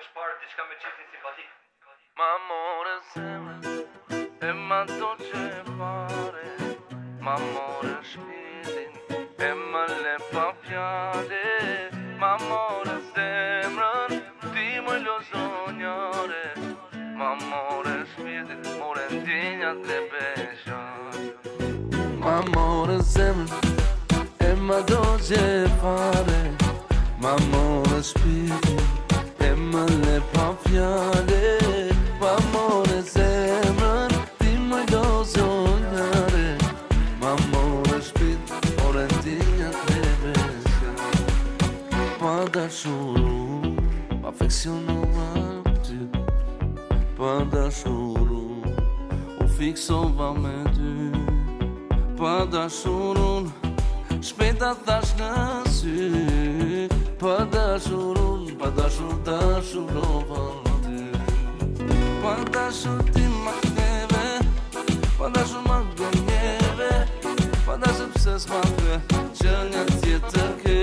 është parë diçka me çiftin simpatik. Ma more zemrën e ma do që fare, ma more shpirtin e ma le pa fjale, ma more zemrën ti më lozonjare, ma more shpirtin more ndinjat le beshan. Ma more zemrën e ma do që fare, ma more shpirtin e më le pa fjale, ma more zemrën ti më lozonjare, ma more shpirtin more ndinjat le beshan. Pa dashuru, pa afeksionova ty, pa dashuru, u fiksova me ty, pa dashurun, shpejta thash në sy, pa dashurun, pa dashurova ty, pa dashur ti ma kneve, pa dashur ma gënjeve, pa dashur pse s'ma the që një tjetër ke,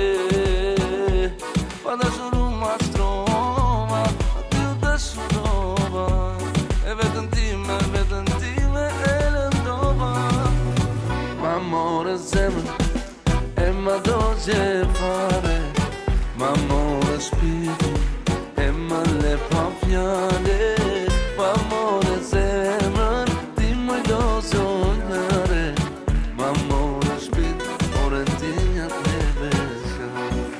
pa dashur u mashtrova, a ty u dashurova, e vetën time e lëndova. Ma more zemrën e ma do që fare, ma more shpirtin e ma le pa fjale, ma more zemrën ti më lozonjare, ma more shpirtin more ndinjat le beshan.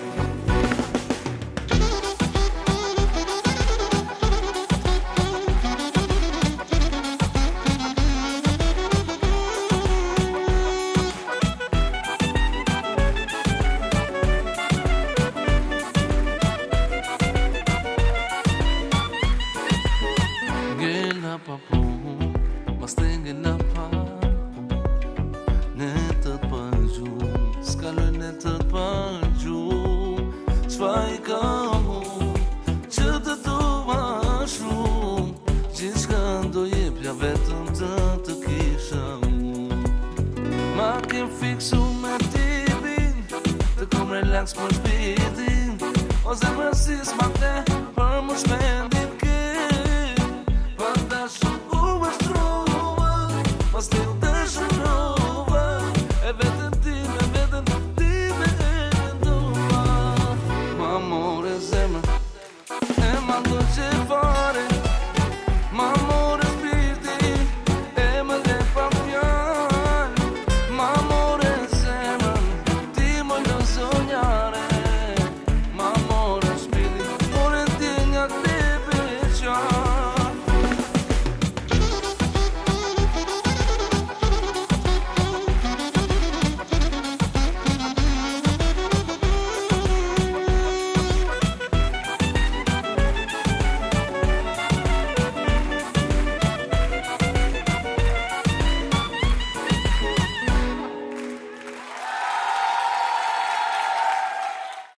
Ngella pa pu, mas te ngella pa pu, ne të t'pëngju, s'kaloj ne të t'pëngju, qfa i ka mu, që të dua shumë, gjithçka do jepja vetëm të kisha mu. Ma kem fiksu me tipin, të kom relax për shpitin, o zemrën si s'ma te, për më shpendin ke, pa dashur u mashtrova, pas te u